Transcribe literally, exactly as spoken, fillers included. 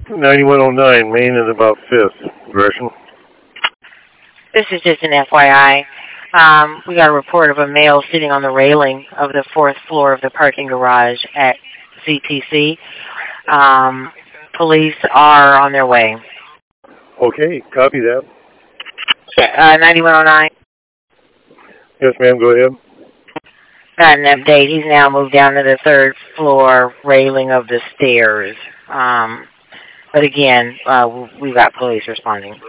ninety-one oh nine, Main and about fifth. Gresham. This is just an F Y I. Um, we got a report of a male sitting on the railing of the fourth floor of the parking garage at C T C. Um, police are on their way. Okay, copy that. Uh, ninety-one oh nine. Yes, ma'am, go ahead. Got an update. He's now moved down to the third floor railing of the stairs. Um, but again, uh, we've got police responding.